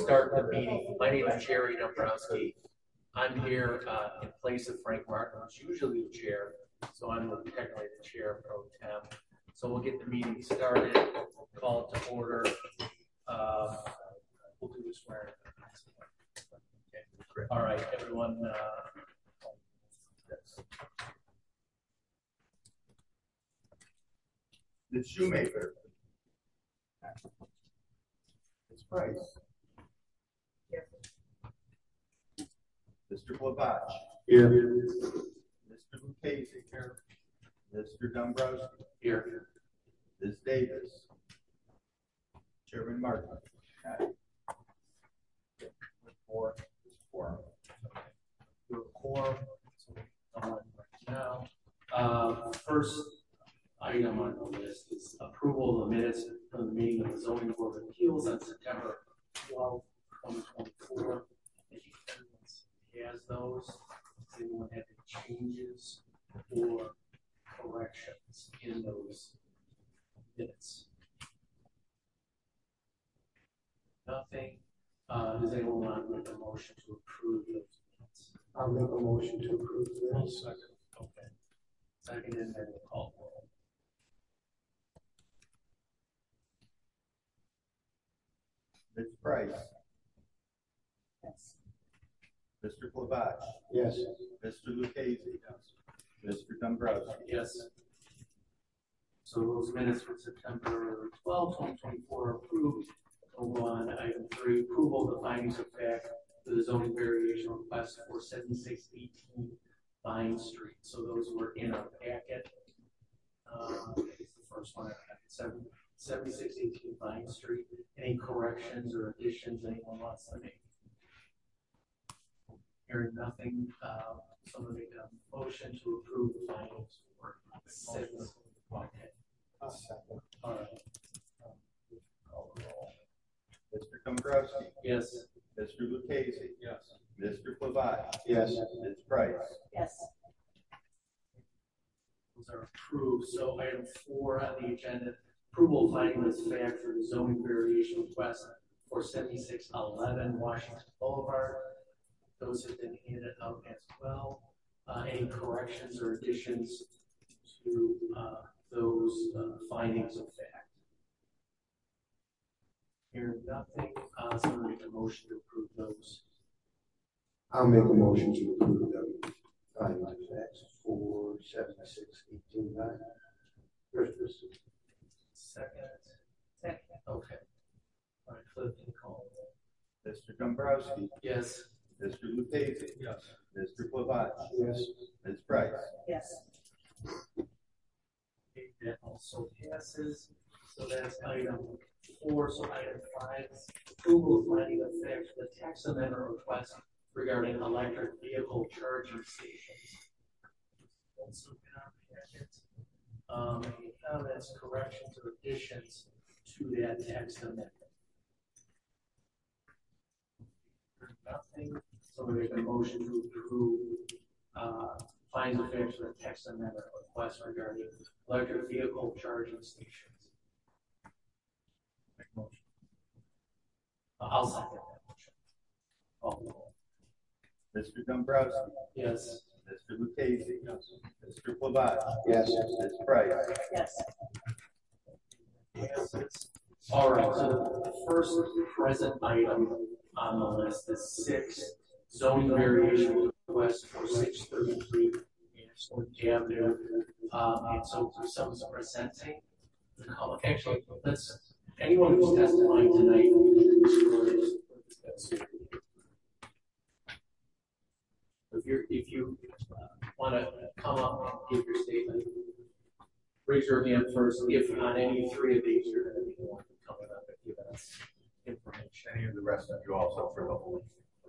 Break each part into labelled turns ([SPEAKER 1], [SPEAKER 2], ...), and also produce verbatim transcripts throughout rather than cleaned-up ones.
[SPEAKER 1] start the meeting. My name is Jerry Dombrowski. I'm here uh, in place of Frank Martin, who's usually the chair, so I'm technically the chair pro tem. So we'll get the meeting started, call it to order. Uh, we'll do this where. Okay. All right, everyone. Uh,
[SPEAKER 2] Miz Shoemaker. Miz Price.
[SPEAKER 3] Here.
[SPEAKER 2] Mister Blavach.
[SPEAKER 1] Here.
[SPEAKER 2] Mister Lucchese. Here. Mister Dombrowski.
[SPEAKER 1] Here.
[SPEAKER 2] Miz Davis. Chairman Martin. Aye.
[SPEAKER 1] Four. Four. We're quorum. So we're on right now. Uh, first item on the list is approval of the minutes from the meeting of the Zoning Board of Appeals on September twelfth, twenty twenty-four. If anyone has those, does anyone have any changes or corrections in those minutes? Nothing. Uh, does anyone want to make a motion to approve those minutes?
[SPEAKER 4] I'll make a motion to approve the minutes.
[SPEAKER 1] Second. Okay. Second, and then we'll call for it.
[SPEAKER 2] Miz Price.
[SPEAKER 3] Yes.
[SPEAKER 2] Mister Blavach.
[SPEAKER 4] Yes.
[SPEAKER 2] Mister Lucchese. Yes. Mister Dombrowski.
[SPEAKER 1] Yes. So those minutes for September twelfth, twenty twenty-four are approved. We'll go on to item three, approval of the findings of fact for the zoning variation request for seventy-six eighteen Vine Street. So those were in our packet. Uh, it's the first one I have. seventy-six eighteen Vine Street. Any corrections or additions anyone wants to make? Hearing nothing, uh, someone make a motion to approve the findings for six. Okay.
[SPEAKER 4] I'll second.
[SPEAKER 1] All right. Um, call the roll.
[SPEAKER 2] Mister Dombrowski.
[SPEAKER 1] Yes.
[SPEAKER 2] Mister Lucchese.
[SPEAKER 1] Yes.
[SPEAKER 2] Mister Blavach.
[SPEAKER 4] Yes.
[SPEAKER 2] Miz Price.
[SPEAKER 3] Yes.
[SPEAKER 1] Those are approved. So item four on the agenda, approval of findings of fact for the zoning variation request for seventy-six eleven Washington Boulevard. Those have been handed out as well. Uh, any corrections or additions to uh, those uh, findings of fact? Hearing nothing, uh, someone make a motion to approve those.
[SPEAKER 4] I'll make a motion to approve the findings of facts for seventy-six eighteen nine. First,
[SPEAKER 1] Second.
[SPEAKER 3] Second.
[SPEAKER 1] Okay. All right, Clifton, call.
[SPEAKER 2] Mister Dombrowski.
[SPEAKER 1] Yes.
[SPEAKER 2] Mister Lucchese.
[SPEAKER 1] Yes.
[SPEAKER 2] Mister Blavach.
[SPEAKER 4] yes.
[SPEAKER 2] Miz Price.
[SPEAKER 3] Yes.
[SPEAKER 1] Okay, that also passes. So that's item four. So item five, approval of finding of fact for the tax amendment request regarding electric vehicle charging stations. Also in our packet. Um, any comments, corrections, or additions to that text amendment? Nothing. So we make a motion to approve uh, findings of fact for the text amendment request regarding electric vehicle charging stations. Make motion. Uh, I'll second that motion. Oh,
[SPEAKER 2] Mister Dombrowski.
[SPEAKER 1] yes.
[SPEAKER 2] Mister Lucchese. Yes. Mister Blavach.
[SPEAKER 4] Yes.
[SPEAKER 2] Miz Price.
[SPEAKER 3] Yes.
[SPEAKER 1] Passes. All right. So the first present item on the list is six zoning variation request for six thirty-three Ashland Avenue. Um, and so someone's presenting. Actually, let's anyone who's testifying tonight. If you if you uh, want to come up and give your statement, raise your hand first. If on any three of these, you're going to be the one coming up and giving us information.
[SPEAKER 2] Any of the rest of you also for the whole.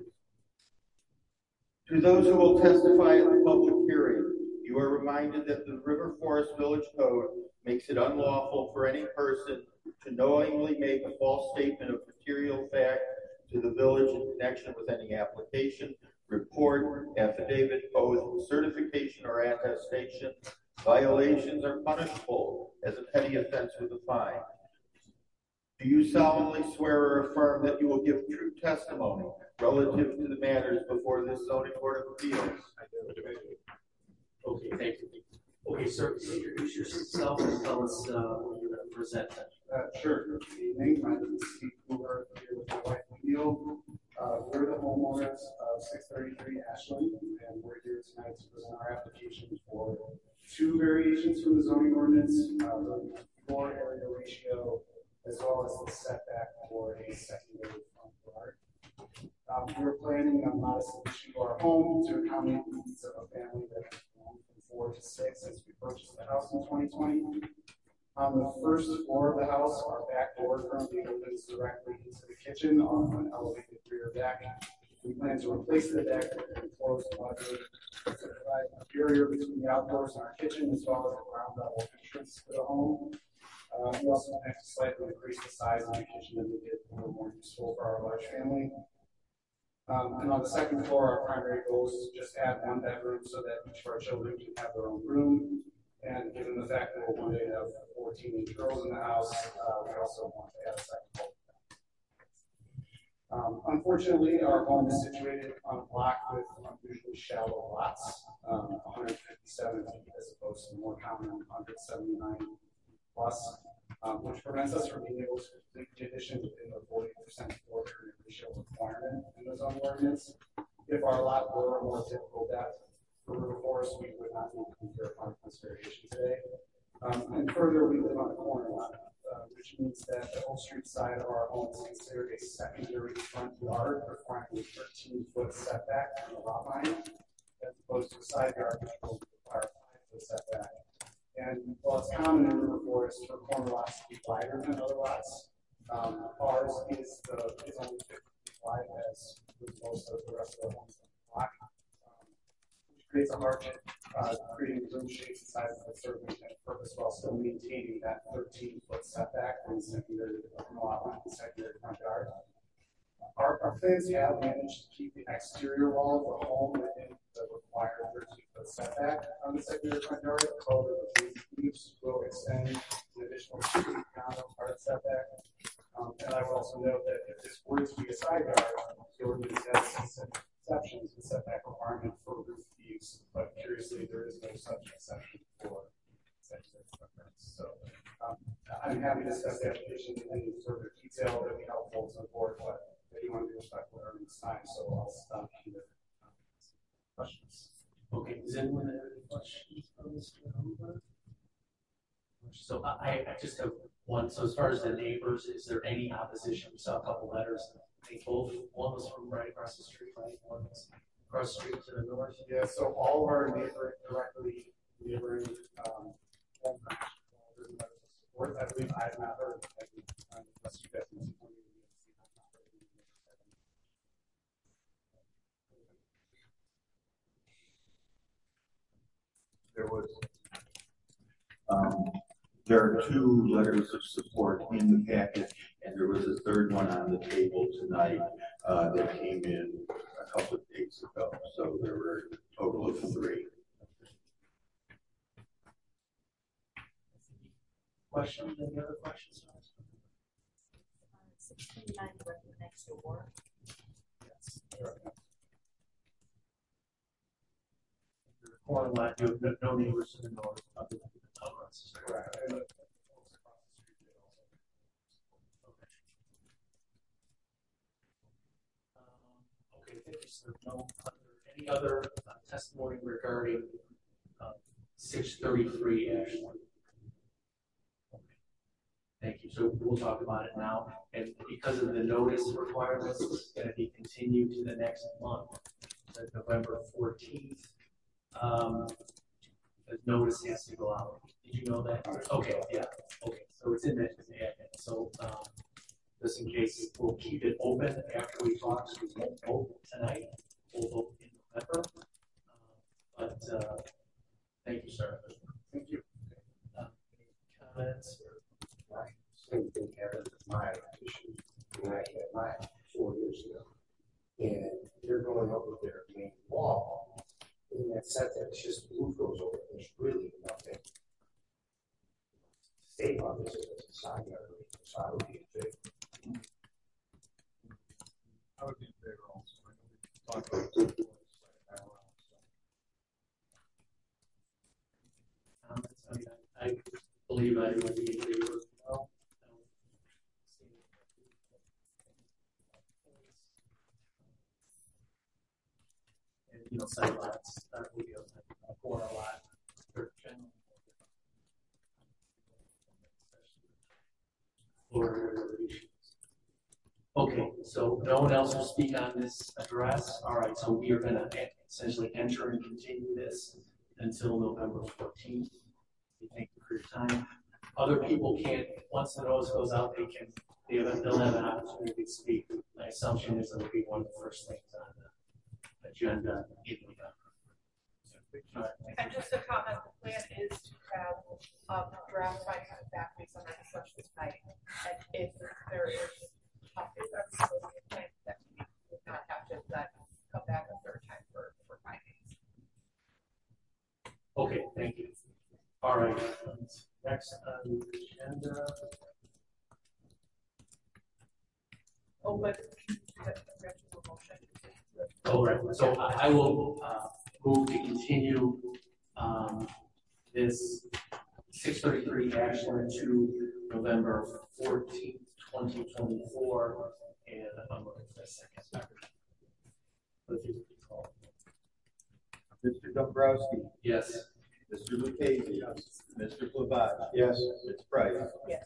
[SPEAKER 2] To those who will testify at the public hearing, you are reminded that the River Forest Village Code makes it unlawful for any person to knowingly make a false statement of material fact to the village in connection with any application, report, affidavit, oath, certification, or attestation. Violations are punishable as a petty offense with a fine. Do you solemnly swear or affirm that you will give true testimony relative to the matters before this zoning board of appeals?
[SPEAKER 1] I do. Okay, thank you. Okay, sir, introduce yourself and tell us uh, what you're going to present.
[SPEAKER 5] Uh, sure. Good evening. My name is Steve Cooper, here with my wife, Neil. Uh, we're the homeowners of six thirty-three Ashland, and we're here tonight to present our application for two variations from the zoning ordinance, uh, the floor area ratio, as well as the setback for a secondary front yard. Um, we're planning a modest addition to our home to accommodate the needs of a family that has grown from four to six since we purchased the house in twenty twenty. On the first floor of the house, our back door currently opens directly into the kitchen on an elevated rear deck. We plan to replace the deck with an enclosed library to provide a barrier between the outdoors and our kitchen, as well as a ground level entrance to the home. Uh, we also plan to slightly increase the size of the kitchen to make it a little more useful for our large family. Um, and on the second floor, our primary goal is to just add one bedroom so that each of our children can have their own room. And given the fact that we'll one day have four teenage girls in the house, uh, we also want to add a second floor. Um, unfortunately, our home is situated on a block with unusually shallow lots, um, one hundred fifty-seven feet as opposed to more common one hundred seventy-nine plus, um, which prevents us from being able to complete the addition within the forty percent floor area ratio requirement in the zoning ordinance. If our lot were a more typical depth for River Forest, we would not need to consider upon this variation today. Um, and further, we live on a corner lot, uh, which means that the Oak Street side of our home is considered a secondary front yard, requiring a thirteen foot setback from the lot line, as opposed to a side yard, which will require a five foot setback. And while it's common in River Forest for corner lots to be wider than other lots, um, ours is the is only fifty feet wide, as with most of the rest of the homes on the block. Creates a hardship, uh, creating room shapes and sizes that serve the intended purpose while still maintaining that thirteen foot setback from the secondary from the lot line to the secondary front yard. Our, our plans have managed to keep the exterior wall of the home within the required thirteen foot setback on the secondary front yard. However, the roofs will extend an additional two feet beyond the required setback. Um, and I would also note that if this were to be a side yard, the ordinance has specific exceptions and setback requirement for roof use, but curiously, there is no such exception for secondary front yards. So um, I'm happy to discuss the application in any further detail that would be helpful to the board, but I do want to be respectful of everyone's time, so I'll stop here. Um, questions?
[SPEAKER 1] Okay, does anyone have any questions on this? So I, I just have one. So as far as the neighbors, is there any opposition? We saw a couple letters. I think both, one was from right across the street, right? One was across the street to the north.
[SPEAKER 5] Yeah, so all of our neighbor directly neighboring um, home support. I believe I have not heard any, unless you guys can see one.
[SPEAKER 2] There was, um, there are two letters of support in the packet, and there was a third one on the table tonight uh, that came in a couple of days ago. So there were a total of three.
[SPEAKER 1] Questions? Any other questions?
[SPEAKER 3] sixteen nine next door.
[SPEAKER 1] Yes. Corner lot, you have no, no neighbors to the north other than the townhouses.
[SPEAKER 5] Correct. And the folks across the street, they also.
[SPEAKER 1] Okay. Um, okay, thank you, sir. No other, any other uh, testimony regarding uh, six thirty-three Ashland? Okay. Thank you. So we'll talk about it now. And because of the notice requirements, it's going to be continued to the next month, to November fourteenth. Um, the notice has to go out. Did you know that? Okay, yeah. Okay, so it's in the admin. So, um, just in case, we'll keep it open after we talk. So we won't vote tonight. We'll vote in November. Uh, but uh, thank you, sir.
[SPEAKER 5] Thank you.
[SPEAKER 1] Uh, any comments? Or...
[SPEAKER 4] Right. Same thing happened with my issue when I had mine four years ago. And they're going up with their main wall. In that setback, it's just the roof goes over. There's really nothing to say about this as a side yard. So I would be in favor
[SPEAKER 1] Comments? I mean, I, I believe I would be in favor as well. And, you know, side lots, uh, we have a corner lot, for general. Or regulations. Okay, so no one else will speak on this address. All right, so we are going to essentially enter and continue this until November fourteenth. We thank you for your time. Other people can't, once the notice goes out, they can, they have, they'll have an opportunity to speak. My assumption is it'll be one of the first things on the agenda in November. All right,
[SPEAKER 6] And just a comment, the plan is to have um, draft findings of fact based on our discussion tonight. And if there is, uh, if there is a plan that we would not have to then come back a third time for, for findings.
[SPEAKER 1] Okay, thank you. All right, next on the agenda.
[SPEAKER 6] Oh, but we have to do a motion.
[SPEAKER 1] All right, so I I will uh, move to continue um, this six thirty-three Ashland to November fourteenth, twenty twenty-four, and I'm looking for a second. If you could call.
[SPEAKER 2] Mister Dombrowski,
[SPEAKER 1] Yes.
[SPEAKER 2] Mister Lucchese, Mister Plavacci. Yes. Miz Price.
[SPEAKER 6] Yes.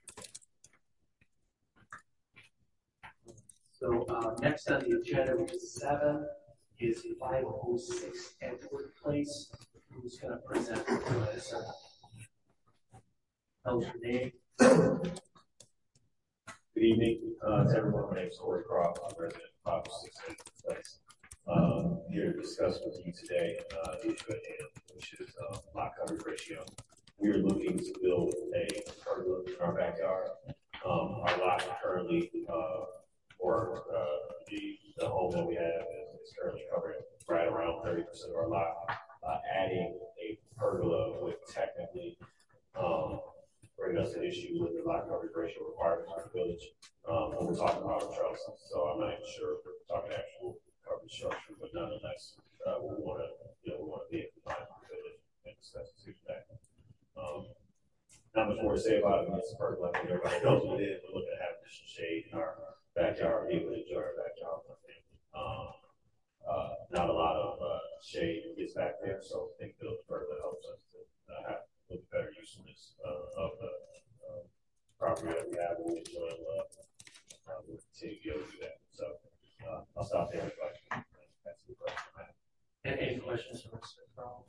[SPEAKER 1] So uh, next on the agenda, which is seven, is five oh six Edgewood Place. Who's going to present this? Tell us your name.
[SPEAKER 7] Good evening, uh, to everyone. My name is Corey Croft. I'm resident of five oh six Edgewood Place. Um, here to discuss with you today, uh, the issue at hand, which is, uh, lot coverage ratio. We are looking to build a pergola in our backyard. Um, our lot currently, uh, or, uh, the, the home that we have is, is currently covering right around thirty percent of our lot. Uh, adding a pergola would technically, um, bring us an issue with the lot coverage ratio requirements for the village. Um, when we're talking about our trellises, so I'm not even sure if we're talking actual coverage structure, but nonetheless, uh, we want to, you know, we want to be in compliance with the village and discuss the that. Um, not much more to say about it. It's a pergola, like everybody knows what it is. We're looking to have additional shade in our backyard, be able to enjoy our backyard. Um, uh, not a lot of uh, shade gets back there, so I think the pergola helps us to uh, have a little bit better usefulness uh, of the uh, property that we have. We'll enjoy uh, uh, we'll continue to be able to do that. So uh, I'll stop there. If I can ask you a question.
[SPEAKER 1] Any questions for Mister Crowe?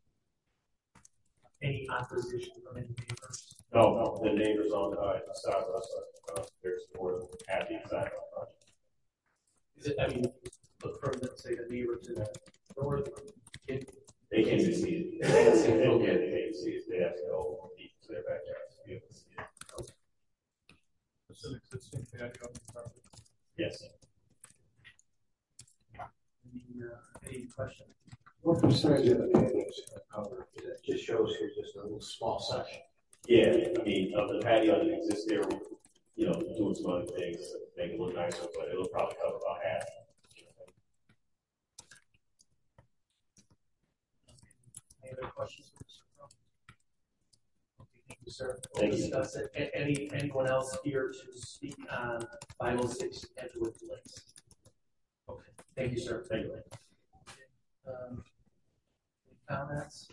[SPEAKER 1] Any opposition from any neighbors?
[SPEAKER 7] No, no, the neighbors on the uh, side of us are uh, very supportive, happy, excited about the project.
[SPEAKER 1] Is it, I mean, look from the, say, the neighbor to the north, it,
[SPEAKER 7] They can't even see it. They can't see it. They can't, they can't see it. They have to go deep to their backyards to be able to see it.
[SPEAKER 8] It's an existing patio on the property.
[SPEAKER 7] Yes.
[SPEAKER 1] any, uh, any questions?
[SPEAKER 4] What percentage of the patio is covered? It just shows here just a little small section.
[SPEAKER 7] Yeah, I mean, of the patio that exists there, you know, doing some other things to make it look nicer, but it'll probably cover about half.
[SPEAKER 1] Any other questions for Mister Crowe? Okay, thank you, sir.
[SPEAKER 7] Thank
[SPEAKER 1] We'll
[SPEAKER 7] you.
[SPEAKER 1] discuss it. A- Any, anyone else here to speak on five oh six Edgewood Place? Okay, thank you, sir.
[SPEAKER 7] Thank you.
[SPEAKER 1] Um, any comments?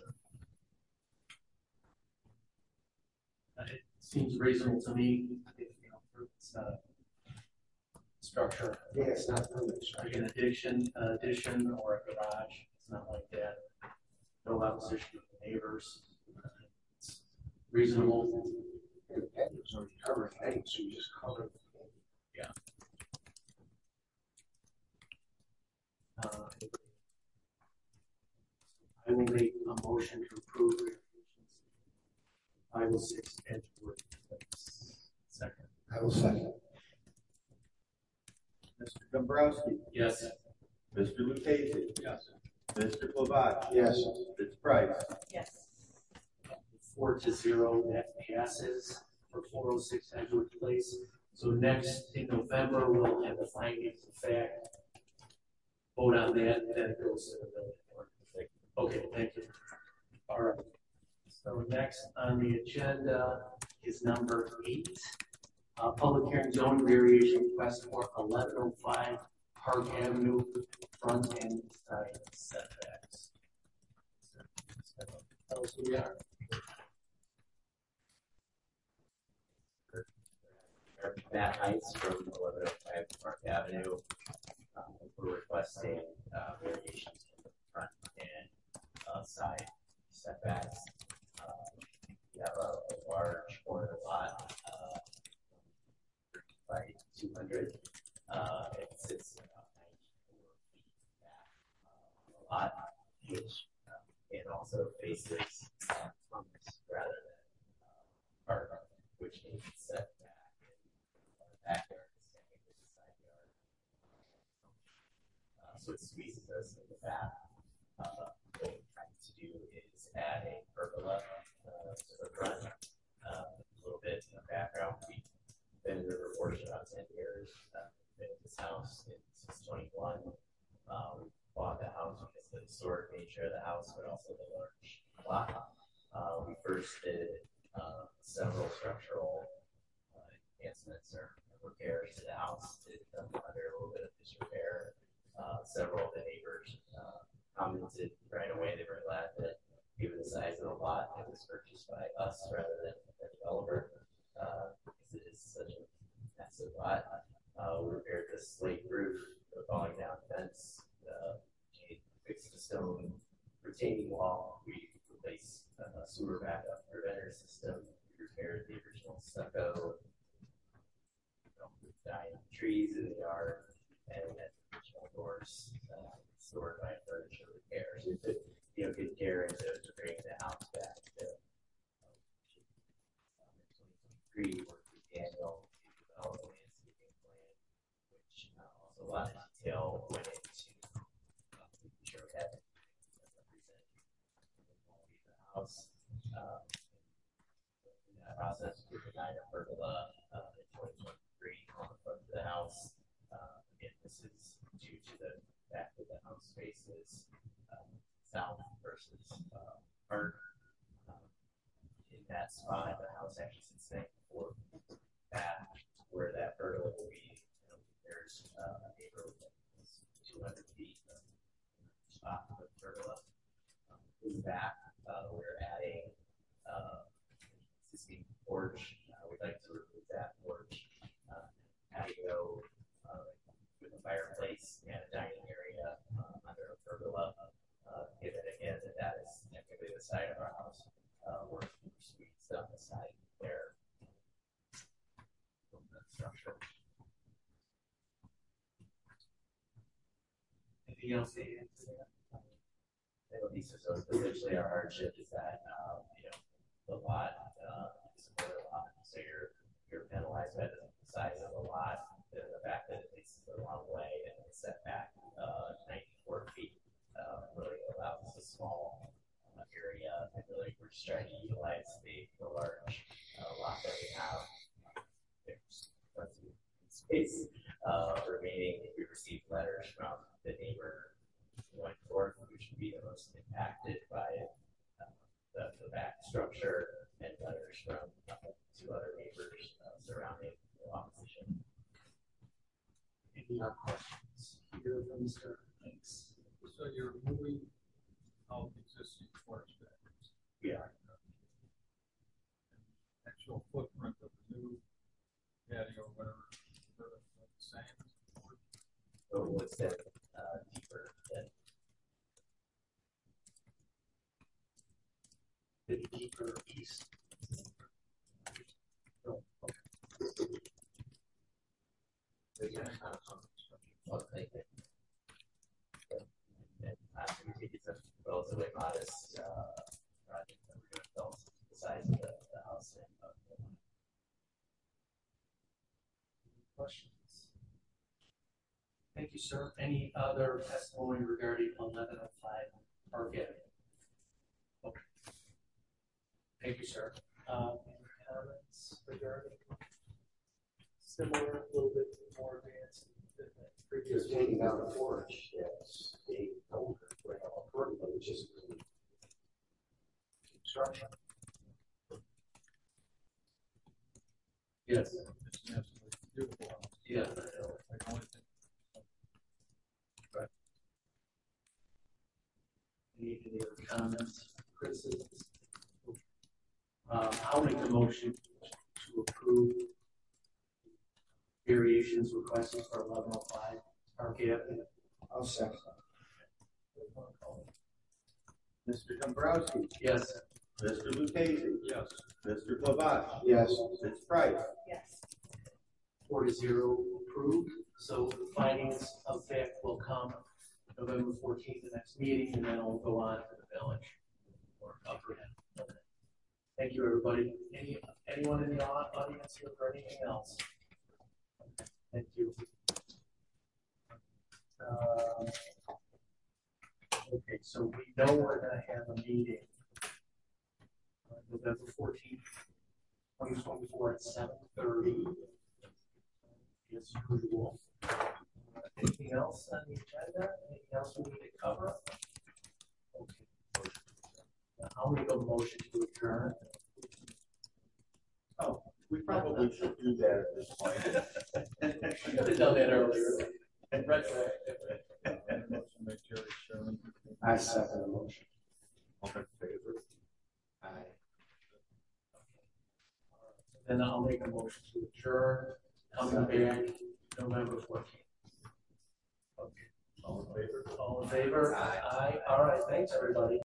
[SPEAKER 1] Uh, It seems reasonable to me, if, you know, it's not a structure,
[SPEAKER 4] Yeah, it's not permanent.
[SPEAKER 1] like an addition, uh, addition or a garage, it's not like that. No opposition from the neighbors. It's reasonable.
[SPEAKER 4] The patio's already covered, right? So you just cover it.
[SPEAKER 1] Uh, I will make a motion to approve five oh six Edgewood Place. Second.
[SPEAKER 4] I will second.
[SPEAKER 2] Mister Dombrowski,
[SPEAKER 1] Yes.
[SPEAKER 2] Mister Lucchese. Yes. Mister Plavacci.
[SPEAKER 4] Yes.
[SPEAKER 2] Miz Price.
[SPEAKER 6] Yes.
[SPEAKER 1] Four to zero, that passes for four oh six Edgewood Place. So next in November, we'll have the findings of fact, vote on that, then it goes to the building board. Okay, thank you. All right. So next on the agenda is number eight. Uh, public hearing zone variation request for eleven oh five Park Avenue front and side setbacks. Tell us who we are.
[SPEAKER 9] Matt Heights from eleven oh five Park Avenue. Um, we're requesting uh, variations in the front and uh, side setbacks. Um, we have a, a large corner lot uh, by two hundred. Uh, it sits about ninety-four feet back uh, a lot, which uh, it also faces uh, Thomas rather than uh, Park, which needs setback. Backyard is technically the side yard. Uh, so it squeezes us in the back. Uh, what we're trying to do is add a pergola uh, to the front. Uh, a little bit of background. We've been in the river for about ten years. Uh, been in this house since twenty-one. Uh, we bought the house because of the historic nature of the house, but also the large lot. Uh, we first did uh, several structural uh, enhancements or repairs to the house. Did um, under a little bit of disrepair. Uh, several of the neighbors uh, commented right away they were glad that given the size of the lot, it was purchased by us rather than the developer uh, because it is such a massive lot. Uh, we repaired the slate roof, the falling down fence, uh, fixed a stone retaining wall. We replaced a sewer backup preventer system. We repaired the original stucco. Dying trees in the yard, and then original doors uh, stored by furniture repairs. So to, you know, get care into to bring the house back to um, twenty twenty-three, worked with Daniel to develop a landscaping plan, which uh, also a lot of detail went into uh, making sure we had represented the quality of the house. Um, in that process, we designed a pergola uh, in twenty twenty-three on the front of the house. Uh, again, this is due to the fact that the house faces um, south versus uh, north. Um, in that spot, the house actually sits ninety-four back where that pergola will be. You know, there's uh, a neighborhood that's two hundred feet of spot for the pergola. Um, in the back, uh, we're adding uh, existing porch. Uh, we'd like to remove that porch. Uh, patio uh, with a fireplace and a dining area uh, under a pergola. Uh, given again that that is technically the side of our house, uh, we're squeezed on the side there. From that structure.
[SPEAKER 1] Anything else to add to that?
[SPEAKER 9] So essentially, our hardship is that uh, you know the lot uh, is a quarter lot, so you're you're penalized by the size of the lot, and the fact that it faces the wrong way and it's set back uh, ninety-four feet uh, really allows a small uh, area, and really we're just trying to utilize the, the large uh, lot that we have. There's plenty of space uh, remaining. We received letters from the neighbor going forth, which would be the most impacted by uh, the, the back structure, and letters from uh, two other neighbors uh, surrounding the opposition.
[SPEAKER 1] Any other questions? Here from Mister Thanks.
[SPEAKER 8] So you're moving out existing porch back.
[SPEAKER 9] Yeah.
[SPEAKER 8] Actual footprint of the new patio, whatever, the same as the porch.
[SPEAKER 9] So what's that uh, deeper than
[SPEAKER 1] The deeper east. Oh, okay.
[SPEAKER 9] there's a kind of well, I think that and I think it's a relatively modest uh, project that we're going to build the size of the, the house and uh,
[SPEAKER 1] Questions? Thank you, sir. Any other testimony regarding eleven oh five Park Avenue? Okay. Thank you, sir. Uh, any comments regarding similar, a little bit more advanced?
[SPEAKER 4] Just taking down the porch, yes, they don't, bring up a curtain, but it's just construction.
[SPEAKER 1] Yes,
[SPEAKER 8] It's an absolutely beautiful house.
[SPEAKER 1] yeah.
[SPEAKER 8] Like, only thing-
[SPEAKER 1] Any, any other comments, criticisms? Um, I'll make a motion to approve variations requested for eleven oh five Park Avenue.
[SPEAKER 4] I'll second.
[SPEAKER 2] Mister Dombrowski,
[SPEAKER 1] Yes.
[SPEAKER 2] Mister Lucchese,
[SPEAKER 8] Yes.
[SPEAKER 2] Mister Lavas,
[SPEAKER 4] Yes.
[SPEAKER 2] Miz Price,
[SPEAKER 6] Yes.
[SPEAKER 1] Four to zero approved, so the findings of fact will come November fourteenth, the next meeting, and then it'll go on to the village or upper end. Okay. Thank you, everybody. Any, anyone in the au- audience here for anything else? Okay, thank you. Um, Okay, so we know we're gonna have a meeting uh, November fourteenth, twenty twenty-four at seven thirty. As usual. Uh, Anything else on the agenda? Anything else we need to cover? Okay. Uh, I'll make a motion to adjourn.
[SPEAKER 2] Oh, we probably should do that at this point.
[SPEAKER 1] Should have done that earlier. Retroactive.
[SPEAKER 8] Motion by Jerry Sherman.
[SPEAKER 4] I second the motion.
[SPEAKER 2] All in favor?
[SPEAKER 4] Aye.
[SPEAKER 1] Then I'll make a motion to adjourn, coming back November fourteenth. Okay.
[SPEAKER 2] All in favor?
[SPEAKER 1] All in favor? Aye. Aye. All right, thanks, everybody.